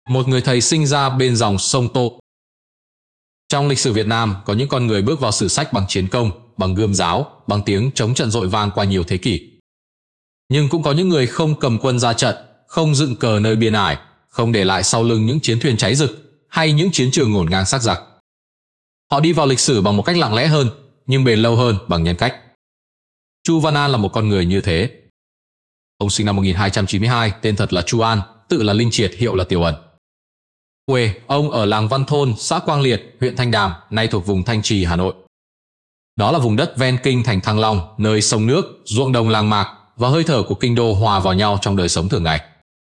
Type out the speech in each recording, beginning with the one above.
một người thầy sinh ra bên dòng sông Tô. Trong lịch sử Việt Nam có những con người bước vào sử sách bằng chiến công, bằng gươm giáo, bằng tiếng chống trận dội vang qua nhiều thế kỷ. Nhưng cũng có những người không cầm quân ra trận, không dựng cờ nơi biên ải, không để lại sau lưng những chiến thuyền cháy rực hay những chiến trường ngổn ngang sắc giặc. Họ đi vào lịch sử bằng một cách lặng lẽ hơn, nhưng bền lâu hơn bằng nhân cách. Chu Văn An là một con người như thế. Ông sinh năm 1292, tên thật là Chu An, tự là Linh Triệt, hiệu là Tiểu Ẩn. Quê ông ở làng Văn Thôn, xã Quang Liệt, huyện Thanh Đàm, nay thuộc vùng Thanh Trì, Hà Nội. Đó là vùng đất ven kinh thành Thăng Long, nơi sông nước, ruộng đồng làng mạc và hơi thở của kinh đô hòa vào nhau trong đời sống thường ngày.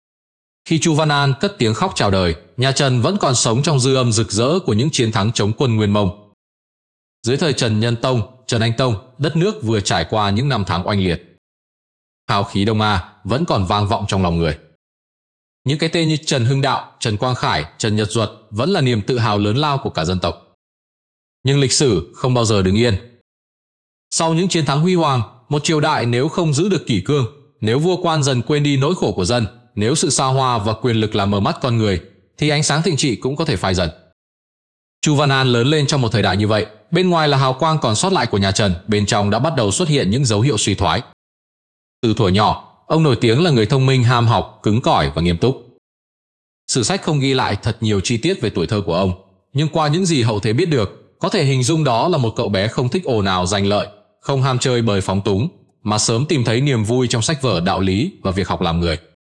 Khi Chu Văn An cất tiếng khóc chào đời, nhà Trần vẫn còn sống trong dư âm rực rỡ của những chiến thắng chống quân Nguyên Mông. Dưới thời Trần Nhân Tông, Trần Anh Tông, đất nước vừa trải qua những năm tháng oanh liệt. Hào khí Đông A vẫn còn vang vọng trong lòng người. Những cái tên như Trần Hưng Đạo, Trần Quang Khải, Trần Nhật Duật vẫn là niềm tự hào lớn lao của cả dân tộc. Nhưng lịch sử không bao giờ đứng yên. Sau những chiến thắng huy hoàng, một triều đại nếu không giữ được kỷ cương, nếu vua quan dần quên đi nỗi khổ của dân, nếu sự xa hoa và quyền lực làm mờ mắt con người, thì ánh sáng thịnh trị cũng có thể phai dần. Chu Văn An lớn lên trong một thời đại như vậy, bên ngoài là hào quang còn sót lại của nhà Trần, bên trong đã bắt đầu xuất hiện những dấu hiệu suy thoái. Từ thuở nhỏ, ông nổi tiếng là người thông minh, ham học, cứng cỏi và nghiêm túc. Sử sách không ghi lại thật nhiều chi tiết về tuổi thơ của ông, nhưng qua những gì hậu thế biết được, có thể hình dung đó là một cậu bé không thích ồn ào danh lợi, không ham chơi bời phóng túng, mà sớm tìm thấy niềm vui trong sách vở đạo lý và việc học làm người.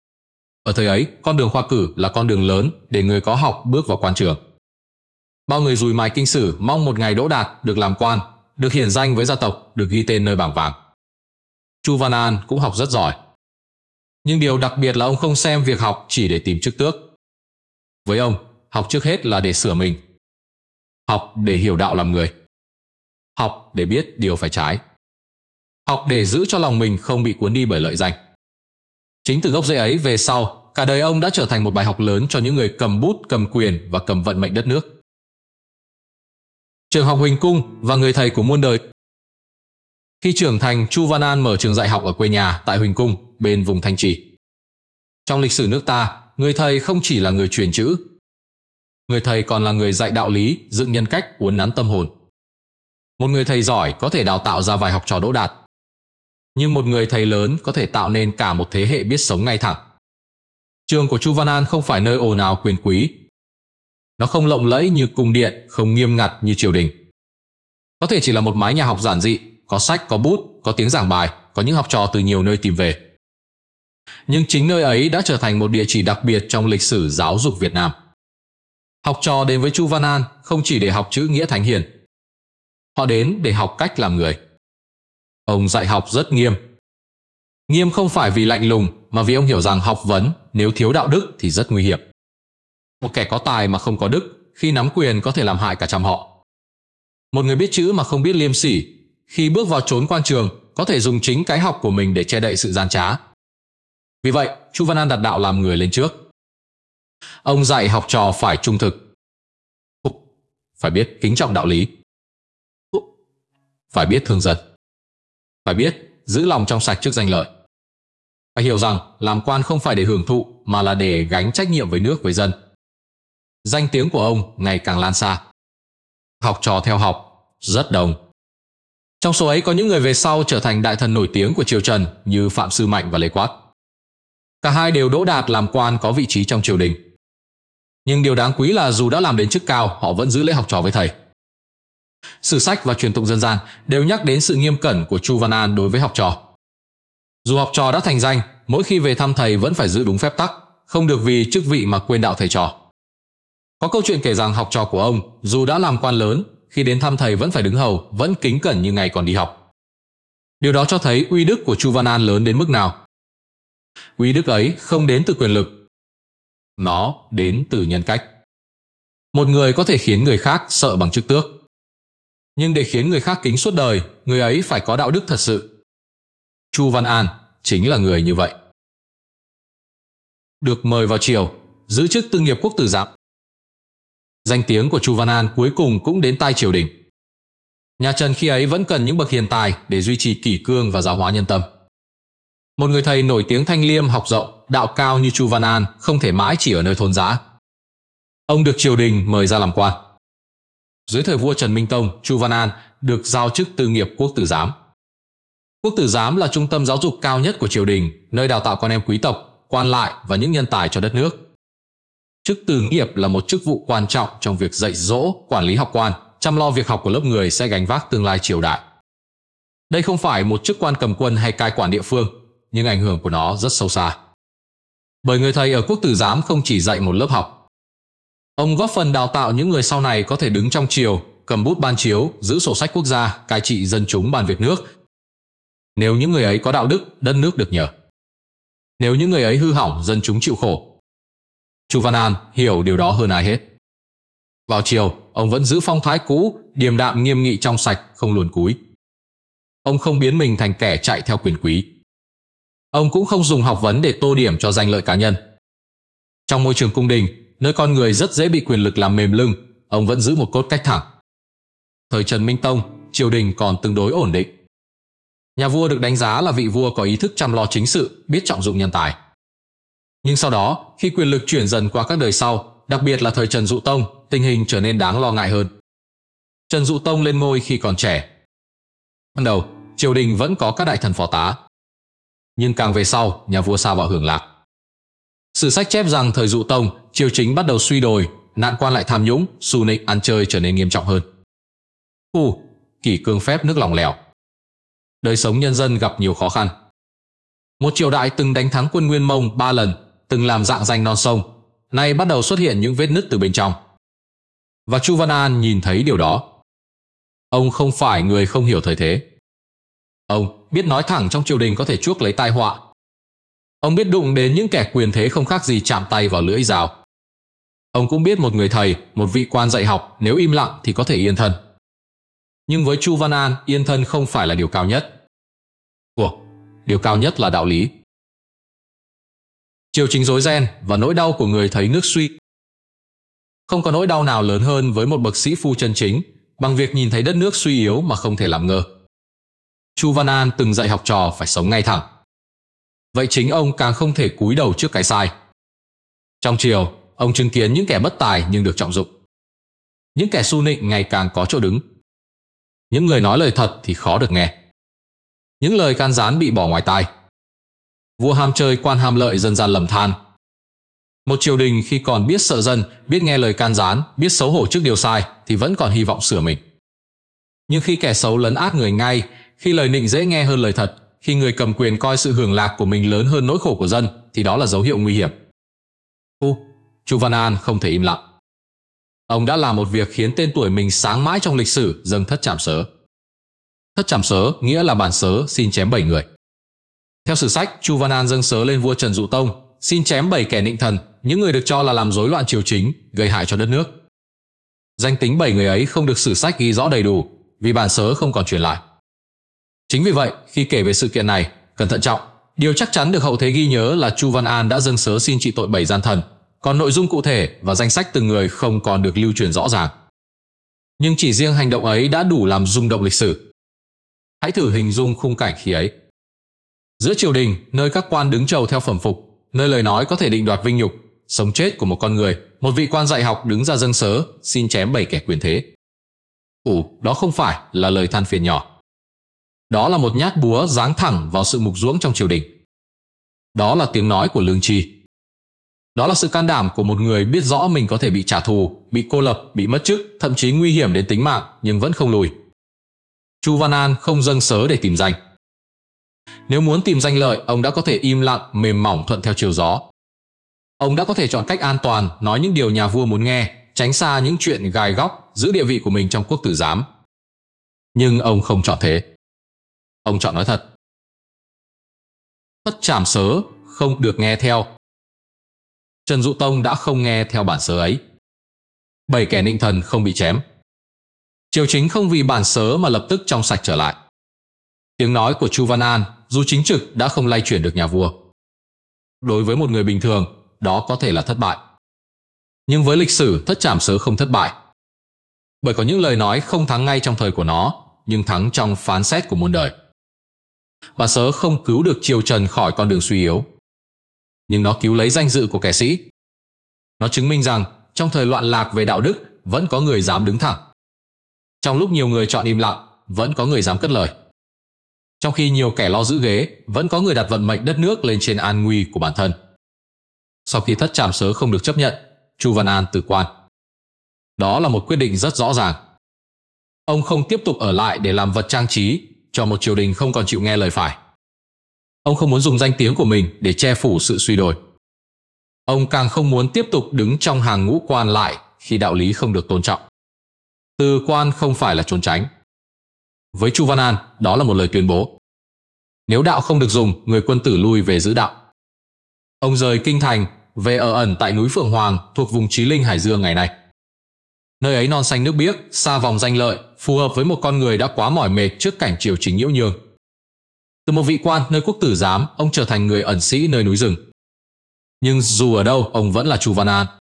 Ở thời ấy, con đường khoa cử là con đường lớn để người có học bước vào quan trường. Bao người dùi mài kinh sử mong một ngày đỗ đạt, được làm quan, được hiển danh với gia tộc, được ghi tên nơi bảng vàng. Chu Văn An cũng học rất giỏi. Nhưng điều đặc biệt là ông không xem việc học chỉ để tìm chức tước. Với ông, học trước hết là để sửa mình. Học để hiểu đạo làm người. Học để biết điều phải trái. Học để giữ cho lòng mình không bị cuốn đi bởi lợi danh. Chính từ gốc rễ ấy về sau, cả đời ông đã trở thành một bài học lớn cho những người cầm bút, cầm quyền và cầm vận mệnh đất nước. Trường học Huỳnh Cung và người thầy của muôn đời. Khi trưởng thành, Chu Văn An mở trường dạy học ở quê nhà tại Huỳnh Cung, bên vùng Thanh Trì. Trong lịch sử nước ta, người thầy không chỉ là người truyền chữ. Người thầy còn là người dạy đạo lý, dựng nhân cách, uốn nắn tâm hồn. Một người thầy giỏi có thể đào tạo ra vài học trò đỗ đạt. Nhưng một người thầy lớn có thể tạo nên cả một thế hệ biết sống ngay thẳng. Trường của Chu Văn An không phải nơi ồn ào quyền quý. Nó không lộng lẫy như cung điện, không nghiêm ngặt như triều đình. Có thể chỉ là một mái nhà học giản dị, có sách, có bút, có tiếng giảng bài, có những học trò từ nhiều nơi tìm về. Nhưng chính nơi ấy đã trở thành một địa chỉ đặc biệt trong lịch sử giáo dục Việt Nam. Học trò đến với Chu Văn An không chỉ để học chữ nghĩa thánh hiền. Họ đến để học cách làm người. Ông dạy học rất nghiêm. Nghiêm không phải vì lạnh lùng, mà vì ông hiểu rằng học vấn nếu thiếu đạo đức thì rất nguy hiểm. Một kẻ có tài mà không có đức, khi nắm quyền có thể làm hại cả trăm họ. Một người biết chữ mà không biết liêm sỉ, khi bước vào chốn quan trường có thể dùng chính cái học của mình để che đậy sự gian trá. Vì vậy, Chu Văn An đặt đạo làm người lên trước. Ông dạy học trò phải trung thực, phải biết kính trọng đạo lý, phải biết thương dân, phải biết giữ lòng trong sạch trước danh lợi. Phải hiểu rằng làm quan không phải để hưởng thụ mà là để gánh trách nhiệm với nước với dân. Danh tiếng của ông ngày càng lan xa. Học trò theo học rất đông. Trong số ấy có những người về sau trở thành đại thần nổi tiếng của triều Trần như Phạm Sư Mạnh và Lê Quát. Cả hai đều đỗ đạt làm quan có vị trí trong triều đình. Nhưng điều đáng quý là dù đã làm đến chức cao, họ vẫn giữ lễ học trò với thầy. Sử sách và truyền tụng dân gian đều nhắc đến sự nghiêm cẩn của Chu Văn An đối với học trò. Dù học trò đã thành danh, mỗi khi về thăm thầy vẫn phải giữ đúng phép tắc, không được vì chức vị mà quên đạo thầy trò. Có câu chuyện kể rằng học trò của ông, dù đã làm quan lớn, khi đến thăm thầy vẫn phải đứng hầu, vẫn kính cẩn như ngày còn đi học. Điều đó cho thấy uy đức của Chu Văn An lớn đến mức nào. Uy đức ấy không đến từ quyền lực. Nó đến từ nhân cách. Một người có thể khiến người khác sợ bằng chức tước. Nhưng để khiến người khác kính suốt đời, người ấy phải có đạo đức thật sự. Chu Văn An chính là người như vậy. Được mời vào triều, giữ chức tư nghiệp quốc tử giám. Danh tiếng của Chu Văn An cuối cùng cũng đến tai triều đình. Nhà Trần khi ấy vẫn cần những bậc hiền tài để duy trì kỷ cương và giáo hóa nhân tâm. Một người thầy nổi tiếng thanh liêm, học rộng, đạo cao như Chu Văn An không thể mãi chỉ ở nơi thôn dã. Ông được triều đình mời ra làm quan. Dưới thời vua Trần Minh Tông, Chu Văn An được giao chức tư nghiệp quốc tử giám. Quốc tử giám là trung tâm giáo dục cao nhất của triều đình, nơi đào tạo con em quý tộc, quan lại và những nhân tài cho đất nước. Chức tư nghiệp là một chức vụ quan trọng trong việc dạy dỗ, quản lý học quan, chăm lo việc học của lớp người sẽ gánh vác tương lai triều đại. Đây không phải một chức quan cầm quân hay cai quản địa phương, nhưng ảnh hưởng của nó rất sâu xa. Bởi người thầy ở quốc tử giám không chỉ dạy một lớp học. Ông góp phần đào tạo những người sau này có thể đứng trong triều, cầm bút ban chiếu, giữ sổ sách quốc gia, cai trị dân chúng bàn việc nước. Nếu những người ấy có đạo đức, đất nước được nhờ. Nếu những người ấy hư hỏng, dân chúng chịu khổ. Chu Văn An hiểu điều đó hơn ai hết. Vào chiều, ông vẫn giữ phong thái cũ, điềm đạm nghiêm nghị trong sạch, không luồn cúi. Ông không biến mình thành kẻ chạy theo quyền quý. Ông cũng không dùng học vấn để tô điểm cho danh lợi cá nhân. Trong môi trường cung đình, nơi con người rất dễ bị quyền lực làm mềm lưng, ông vẫn giữ một cốt cách thẳng. Thời Trần Minh Tông, triều đình còn tương đối ổn định. Nhà vua được đánh giá là vị vua có ý thức chăm lo chính sự, biết trọng dụng nhân tài. Nhưng sau đó, khi quyền lực chuyển dần qua các đời sau, đặc biệt là thời Trần Dụ Tông, tình hình trở nên đáng lo ngại hơn. Trần Dụ Tông lên ngôi khi còn trẻ. Ban đầu, triều đình vẫn có các đại thần phò tá. Nhưng càng về sau, nhà vua sa vào hưởng lạc. Sử sách chép rằng thời Dụ Tông, triều chính bắt đầu suy đồi, nạn quan lại tham nhũng, xù nịnh ăn chơi trở nên nghiêm trọng hơn. Kỷ cương phép nước lòng lẻo. Đời sống nhân dân gặp nhiều khó khăn. Một triều đại từng đánh thắng quân Nguyên Mông 3 lần, từng làm rạng danh non sông, nay bắt đầu xuất hiện những vết nứt từ bên trong. Và Chu Văn An nhìn thấy điều đó. Ông không phải người không hiểu thời thế. Ông biết nói thẳng trong triều đình có thể chuốc lấy tai họa. Ông biết đụng đến những kẻ quyền thế không khác gì chạm tay vào lưỡi dao. Ông cũng biết một người thầy, một vị quan dạy học nếu im lặng thì có thể yên thân. Nhưng với Chu Văn An, yên thân không phải là điều cao nhất. Điều cao nhất là đạo lý. Triều chính rối ren và nỗi đau của người thấy nước suy. Không có nỗi đau nào lớn hơn với một bậc sĩ phu chân chính bằng việc nhìn thấy đất nước suy yếu mà không thể làm ngơ. Chu Văn An từng dạy học trò phải sống ngay thẳng. Vậy chính ông càng không thể cúi đầu trước cái sai. Trong triều, ông chứng kiến những kẻ bất tài nhưng được trọng dụng. Những kẻ xu nịnh ngày càng có chỗ đứng. Những người nói lời thật thì khó được nghe. Những lời can gián bị bỏ ngoài tai. Vua ham chơi, quan ham lợi, dân gian lầm than. Một triều đình khi còn biết sợ dân, biết nghe lời can gián, biết xấu hổ trước điều sai thì vẫn còn hy vọng sửa mình. Nhưng khi kẻ xấu lấn át người ngay, khi lời nịnh dễ nghe hơn lời thật, khi người cầm quyền coi sự hưởng lạc của mình lớn hơn nỗi khổ của dân thì đó là dấu hiệu nguy hiểm. Chu Văn An không thể im lặng. Ông đã làm một việc khiến tên tuổi mình sáng mãi trong lịch sử, dâng thất trảm sớ. Thất trảm sớ nghĩa là bản sớ xin chém 7 người. Theo sử sách, Chu Văn An dâng sớ lên vua Trần Dụ Tông, xin chém 7 kẻ nịnh thần, những người được cho là làm rối loạn triều chính, gây hại cho đất nước. Danh tính 7 người ấy không được sử sách ghi rõ đầy đủ, vì bản sớ không còn truyền lại. Chính vì vậy, khi kể về sự kiện này, cần thận trọng. Điều chắc chắn được hậu thế ghi nhớ là Chu Văn An đã dâng sớ xin trị tội 7 gian thần, còn nội dung cụ thể và danh sách từng người không còn được lưu truyền rõ ràng. Nhưng chỉ riêng hành động ấy đã đủ làm rung động lịch sử. Hãy thử hình dung khung cảnh khi ấy. Giữa triều đình, nơi các quan đứng chầu theo phẩm phục, nơi lời nói có thể định đoạt vinh nhục, sống chết của một con người, một vị quan dạy học đứng ra dâng sớ, xin chém 7 kẻ quyền thế. Đó không phải là lời than phiền nhỏ. Đó là một nhát búa giáng thẳng vào sự mục ruỗng trong triều đình. Đó là tiếng nói của lương tri. Đó là sự can đảm của một người biết rõ mình có thể bị trả thù, bị cô lập, bị mất chức, thậm chí nguy hiểm đến tính mạng nhưng vẫn không lùi. Chu Văn An không dâng sớ để tìm danh. Nếu muốn tìm danh lợi, ông đã có thể im lặng, mềm mỏng thuận theo chiều gió. Ông đã có thể chọn cách an toàn, nói những điều nhà vua muốn nghe, tránh xa những chuyện gai góc, giữ địa vị của mình trong quốc tử giám. Nhưng ông không chọn thế. Ông chọn nói thật. Thất trảm sớ không được nghe theo. Trần Dụ Tông đã không nghe theo bản sớ ấy. 7 kẻ nịnh thần không bị chém. Triều chính không vì bản sớ mà lập tức trong sạch trở lại. Tiếng nói của Chu Văn An, dù chính trực, đã không lay chuyển được nhà vua. Đối với một người bình thường, đó có thể là thất bại. Nhưng với lịch sử, thất trảm sớ không thất bại. Bởi có những lời nói không thắng ngay trong thời của nó, nhưng thắng trong phán xét của muôn đời. Bản sớ không cứu được triều Trần khỏi con đường suy yếu, nhưng nó cứu lấy danh dự của kẻ sĩ. Nó chứng minh rằng trong thời loạn lạc về đạo đức, vẫn có người dám đứng thẳng. Trong lúc nhiều người chọn im lặng, vẫn có người dám cất lời. Trong khi nhiều kẻ lo giữ ghế, vẫn có người đặt vận mệnh đất nước lên trên an nguy của bản thân. Sau khi thất trảm sớ không được chấp nhận, Chu Văn An từ quan. Đó là một quyết định rất rõ ràng. Ông không tiếp tục ở lại để làm vật trang trí cho một triều đình không còn chịu nghe lời phải. Ông không muốn dùng danh tiếng của mình để che phủ sự suy đồi. Ông càng không muốn tiếp tục đứng trong hàng ngũ quan lại khi đạo lý không được tôn trọng. Từ quan không phải là trốn tránh. Với Chu Văn An, đó là một lời tuyên bố. Nếu đạo không được dùng, người quân tử lui về giữ đạo. Ông rời kinh thành, về ở ẩn tại núi Phượng Hoàng thuộc vùng Chí Linh, Hải Dương ngày nay. Nơi ấy non xanh nước biếc, xa vòng danh lợi, phù hợp với một con người đã quá mỏi mệt trước cảnh triều chính nhiễu nhương. Từ một vị quan nơi quốc tử giám, ông trở thành người ẩn sĩ nơi núi rừng. Nhưng dù ở đâu, ông vẫn là Chu Văn An.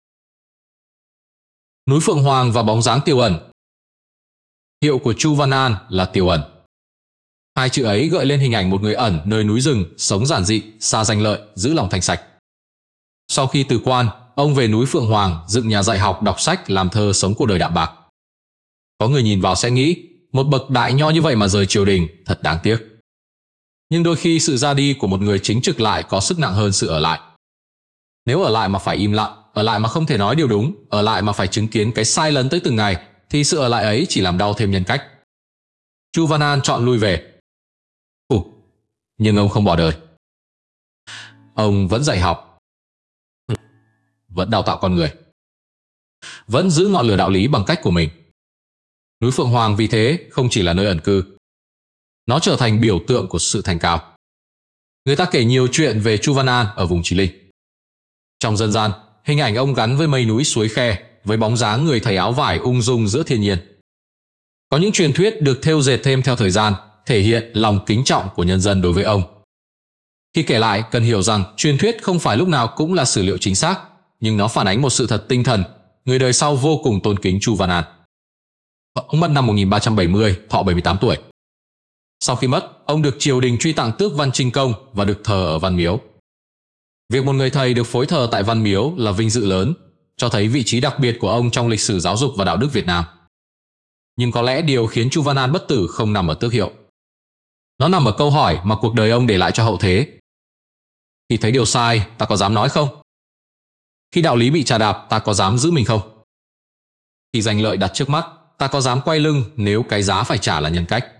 Núi Phượng Hoàng và bóng dáng Tiều Ẩn. Hiệu của Chu Văn An là Tiều Ẩn. Hai chữ ấy gợi lên hình ảnh một người ẩn nơi núi rừng, sống giản dị, xa danh lợi, giữ lòng thanh sạch. Sau khi từ quan, ông về núi Phượng Hoàng, dựng nhà dạy học, đọc sách, làm thơ, sống cuộc đời đạm bạc. Có người nhìn vào sẽ nghĩ, một bậc đại nho như vậy mà rời triều đình, thật đáng tiếc. Nhưng đôi khi sự ra đi của một người chính trực lại có sức nặng hơn sự ở lại. Nếu ở lại mà phải im lặng, ở lại mà không thể nói điều đúng, ở lại mà phải chứng kiến cái sai lấn tới từng ngày, thì sự ở lại ấy chỉ làm đau thêm nhân cách. Chu Văn An chọn lui về. Nhưng ông không bỏ đời. Ông vẫn dạy học, vẫn đào tạo con người, vẫn giữ ngọn lửa đạo lý bằng cách của mình. Núi Phượng Hoàng vì thế không chỉ là nơi ẩn cư. Nó trở thành biểu tượng của sự thành cao. Người ta kể nhiều chuyện về Chu Văn An ở vùng Chí Linh. Trong dân gian, hình ảnh ông gắn với mây núi suối khe, với bóng dáng người thầy áo vải ung dung giữa thiên nhiên. Có những truyền thuyết được thêu dệt thêm theo thời gian, thể hiện lòng kính trọng của nhân dân đối với ông. Khi kể lại, cần hiểu rằng truyền thuyết không phải lúc nào cũng là sử liệu chính xác, nhưng nó phản ánh một sự thật tinh thần. Người đời sau vô cùng tôn kính Chu Văn An. Ông mất năm 1370, thọ 78 tuổi. Sau khi mất, ông được triều đình truy tặng tước Văn Trinh Công và được thờ ở Văn Miếu. Việc một người thầy được phối thờ tại Văn Miếu là vinh dự lớn, cho thấy vị trí đặc biệt của ông trong lịch sử giáo dục và đạo đức Việt Nam. Nhưng có lẽ điều khiến Chu Văn An bất tử không nằm ở tước hiệu. Nó nằm ở câu hỏi mà cuộc đời ông để lại cho hậu thế. Khi thấy điều sai, ta có dám nói không? Khi đạo lý bị chà đạp, ta có dám giữ mình không? Khi danh lợi đặt trước mắt, ta có dám quay lưng nếu cái giá phải trả là nhân cách?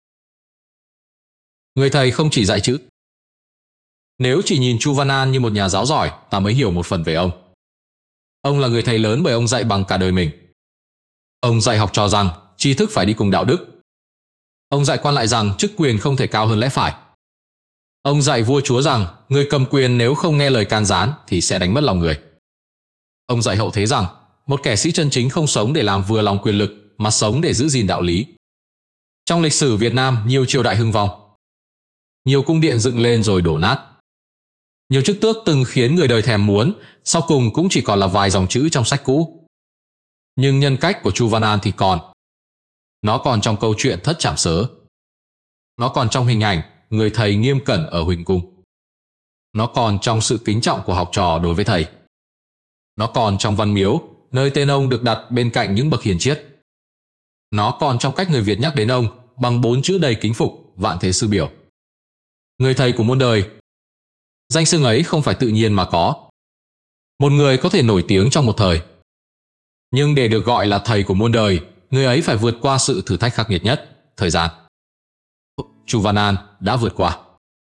Người thầy không chỉ dạy chữ. Nếu chỉ nhìn Chu Văn An như một nhà giáo giỏi, ta mới hiểu một phần về ông. Ông là người thầy lớn bởi ông dạy bằng cả đời mình. Ông dạy học trò rằng tri thức phải đi cùng đạo đức. Ông dạy quan lại rằng chức quyền không thể cao hơn lẽ phải. Ông dạy vua chúa rằng người cầm quyền nếu không nghe lời can gián thì sẽ đánh mất lòng người. Ông dạy hậu thế rằng một kẻ sĩ chân chính không sống để làm vừa lòng quyền lực mà sống để giữ gìn đạo lý. Trong lịch sử Việt Nam, nhiều triều đại hưng vong. Nhiều cung điện dựng lên rồi đổ nát. Nhiều chức tước từng khiến người đời thèm muốn, sau cùng cũng chỉ còn là vài dòng chữ trong sách cũ. Nhưng nhân cách của Chu Văn An thì còn. Nó còn trong câu chuyện Thất Trảm Sớ. Nó còn trong hình ảnh người thầy nghiêm cẩn ở Huỳnh Cung. Nó còn trong sự kính trọng của học trò đối với thầy. Nó còn trong Văn Miếu, nơi tên ông được đặt bên cạnh những bậc hiền triết. Nó còn trong cách người Việt nhắc đến ông bằng 4 chữ đầy kính phục: vạn thế sư biểu. Người thầy của muôn đời. Danh xưng ấy không phải tự nhiên mà có. Một người có thể nổi tiếng trong một thời, nhưng để được gọi là thầy của muôn đời, người ấy phải vượt qua sự thử thách khắc nghiệt nhất, thời gian. Chu Văn An đã vượt qua.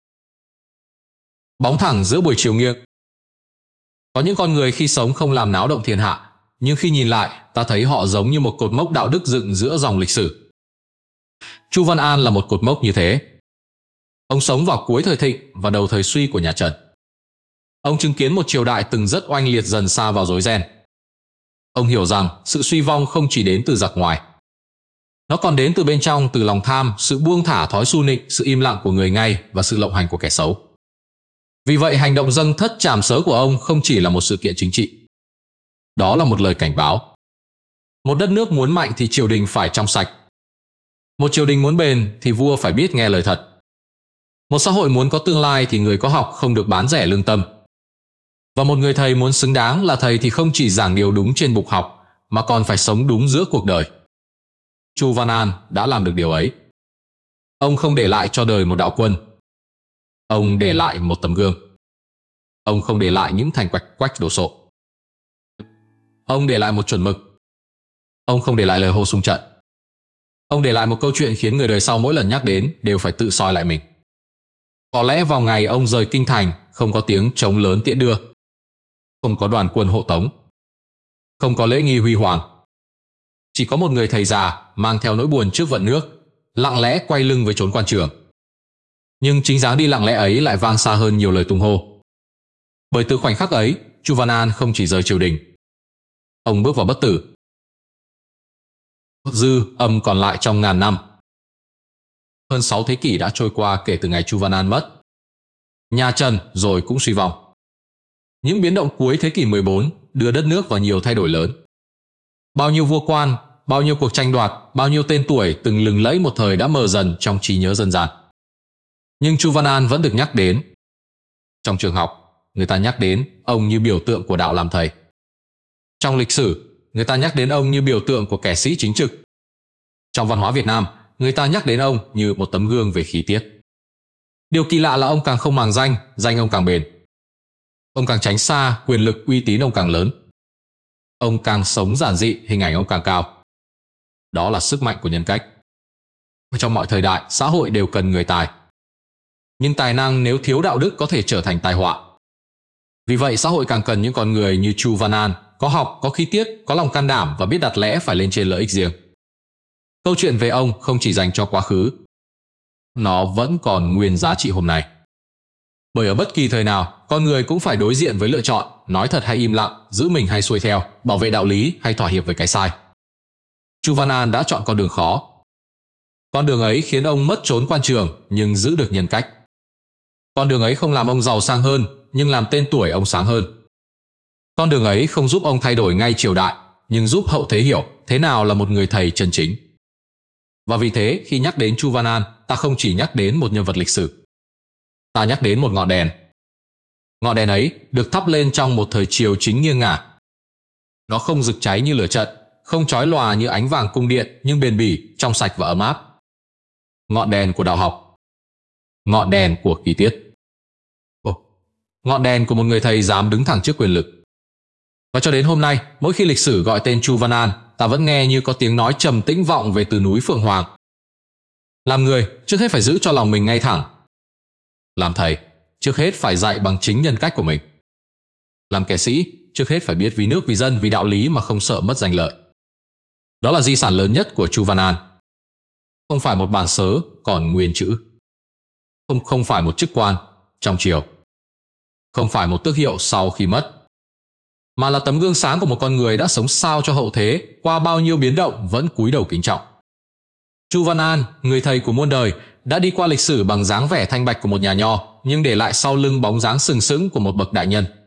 Bóng thẳng giữa buổi chiều nghiêng. Có những con người khi sống không làm náo động thiên hạ, nhưng khi nhìn lại, ta thấy họ giống như một cột mốc đạo đức dựng giữa dòng lịch sử. Chu Văn An là một cột mốc như thế. Ông sống vào cuối thời thịnh và đầu thời suy của nhà Trần. Ông chứng kiến một triều đại từng rất oanh liệt dần sa vào rối ren. Ông hiểu rằng sự suy vong không chỉ đến từ giặc ngoài. Nó còn đến từ bên trong, từ lòng tham, sự buông thả thói su nịnh, sự im lặng của người ngay và sự lộng hành của kẻ xấu. Vì vậy, hành động dâng thất trảm sớ của ông không chỉ là một sự kiện chính trị. Đó là một lời cảnh báo. Một đất nước muốn mạnh thì triều đình phải trong sạch. Một triều đình muốn bền thì vua phải biết nghe lời thật. Một xã hội muốn có tương lai thì người có học không được bán rẻ lương tâm. Và một người thầy muốn xứng đáng là thầy thì không chỉ giảng điều đúng trên bục học, mà còn phải sống đúng giữa cuộc đời. Chu Văn An đã làm được điều ấy. Ông không để lại cho đời một đạo quân. Ông để lại một tấm gương. Ông không để lại những thành quạch quách đồ sộ. Ông để lại một chuẩn mực. Ông không để lại lời hô sung trận. Ông để lại một câu chuyện khiến người đời sau mỗi lần nhắc đến đều phải tự soi lại mình. Có lẽ vào ngày ông rời kinh thành, không có tiếng trống lớn tiễn đưa, không có đoàn quân hộ tống, không có lễ nghi huy hoàng. Chỉ có một người thầy già mang theo nỗi buồn trước vận nước, lặng lẽ quay lưng với chốn quan trường. Nhưng chính dáng đi lặng lẽ ấy lại vang xa hơn nhiều lời tung hô. Bởi từ khoảnh khắc ấy, Chu Văn An không chỉ rời triều đình, ông bước vào bất tử. Dư âm còn lại trong ngàn năm. Hơn 6 thế kỷ đã trôi qua kể từ ngày Chu Văn An mất. Nhà Trần rồi cũng suy vong. Những biến động cuối thế kỷ 14 đưa đất nước vào nhiều thay đổi lớn. Bao nhiêu vua quan, bao nhiêu cuộc tranh đoạt, bao nhiêu tên tuổi từng lừng lẫy một thời đã mờ dần trong trí nhớ dân gian. Nhưng Chu Văn An vẫn được nhắc đến. Trong trường học, người ta nhắc đến ông như biểu tượng của đạo làm thầy. Trong lịch sử, người ta nhắc đến ông như biểu tượng của kẻ sĩ chính trực. Trong văn hóa Việt Nam, người ta nhắc đến ông như một tấm gương về khí tiết. Điều kỳ lạ là ông càng không màng danh, danh ông càng bền. Ông càng tránh xa, quyền lực uy tín ông càng lớn. Ông càng sống giản dị, hình ảnh ông càng cao. Đó là sức mạnh của nhân cách. Trong mọi thời đại, xã hội đều cần người tài. Nhưng tài năng nếu thiếu đạo đức có thể trở thành tai họa. Vì vậy xã hội càng cần những con người như Chu Văn An, có học, có khí tiết, có lòng can đảm và biết đặt lẽ phải lên trên lợi ích riêng. Câu chuyện về ông không chỉ dành cho quá khứ, nó vẫn còn nguyên giá trị hôm nay. Bởi ở bất kỳ thời nào, con người cũng phải đối diện với lựa chọn, nói thật hay im lặng, giữ mình hay xuôi theo, bảo vệ đạo lý hay thỏa hiệp với cái sai. Chu Văn An đã chọn con đường khó. Con đường ấy khiến ông mất chốn quan trường nhưng giữ được nhân cách. Con đường ấy không làm ông giàu sang hơn, nhưng làm tên tuổi ông sáng hơn. Con đường ấy không giúp ông thay đổi ngay triều đại, nhưng giúp hậu thế hiểu thế nào là một người thầy chân chính. Và vì thế, khi nhắc đến Chu Văn An, ta không chỉ nhắc đến một nhân vật lịch sử. Ta nhắc đến một ngọn đèn. Ngọn đèn ấy được thắp lên trong một thời triều chính nghiêng ngả. Nó không rực cháy như lửa trận, không chói lòa như ánh vàng cung điện, nhưng bền bỉ, trong sạch và ấm áp. Ngọn đèn của đạo học. Ngọn đèn của khí tiết. Ngọn đèn của một người thầy dám đứng thẳng trước quyền lực. Và cho đến hôm nay, mỗi khi lịch sử gọi tên Chu Văn An, ta vẫn nghe như có tiếng nói trầm tĩnh vọng về từ núi Phượng Hoàng. Làm người, trước hết phải giữ cho lòng mình ngay thẳng. Làm thầy, trước hết phải dạy bằng chính nhân cách của mình. Làm kẻ sĩ, trước hết phải biết vì nước vì dân vì đạo lý mà không sợ mất danh lợi. Đó là di sản lớn nhất của Chu Văn An. Không phải một bản sớ còn nguyên chữ. Không phải một chức quan trong triều. Không phải một tước hiệu sau khi mất. Mà là tấm gương sáng của một con người đã sống sao cho hậu thế, qua bao nhiêu biến động vẫn cúi đầu kính trọng. Chu Văn An, người thầy của muôn đời, đã đi qua lịch sử bằng dáng vẻ thanh bạch của một nhà nho, nhưng để lại sau lưng bóng dáng sừng sững của một bậc đại nhân.